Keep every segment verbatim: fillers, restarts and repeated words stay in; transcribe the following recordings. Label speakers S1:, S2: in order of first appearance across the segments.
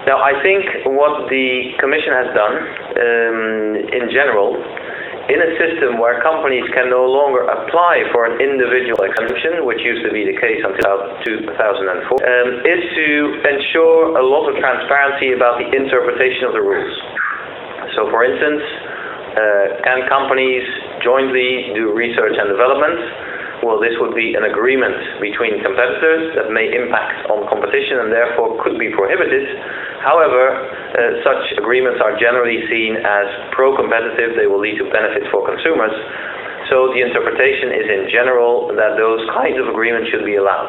S1: Now, I think what the Commission has done, um, in general, in a system where companies can no longer apply for an individual exemption, which used to be the case until two thousand four, um, is to ensure a lot of transparency about the interpretation of the rules. So, for instance, uh, can companies jointly do research and development? Well, this would be an agreement between competitors that may impact on competition and therefore could be prohibited. However, uh, such agreements are generally seen as pro-competitive. They will lead to benefits for consumers. So the interpretation is in general that those kinds of agreements should be allowed.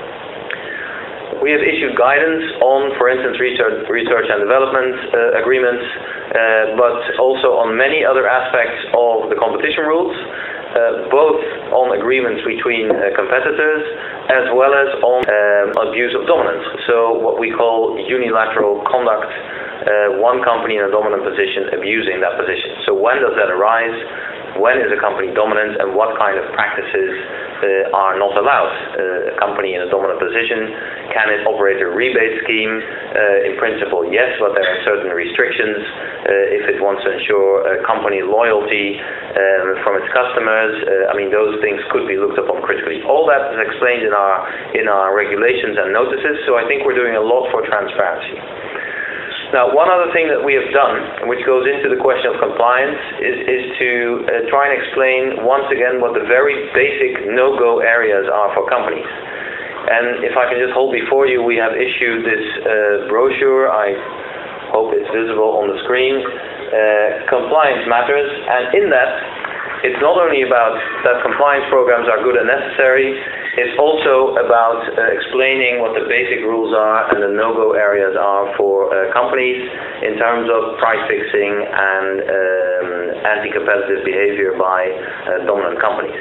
S1: We have issued guidance on, for instance, research, research and development uh, agreements, uh, but also on many other aspects of the competition rules. Uh, both on agreements between uh, competitors as well as on um, abuse of dominance. So what we call unilateral conduct, uh, one company in a dominant position abusing that position. So when does that arise? When is a company dominant and what kind of practices uh, are not allowed? Uh, a company in a dominant position, can it operate a rebate scheme? Uh, in principle, yes, but there are certain restrictions uh, if it wants to ensure uh, company loyalty um, from its customers. Uh, I mean, those things could be looked upon critically. All that is explained in our, in our regulations and notices, so I think we're doing a lot for transparency. Now, one other thing that we have done, which goes into the question of compliance, is, is to uh, try and explain once again what the very basic no-go areas are for companies. And if I can just hold before you, we have issued this uh, brochure. I hope it's visible on the screen. Uh, compliance matters, and in that, it's not only about that compliance programs are good and necessary, it's also about uh, explaining what the basic rules are and the no-go areas are for uh, companies in terms of price fixing and um, anti-competitive behavior by uh, dominant companies.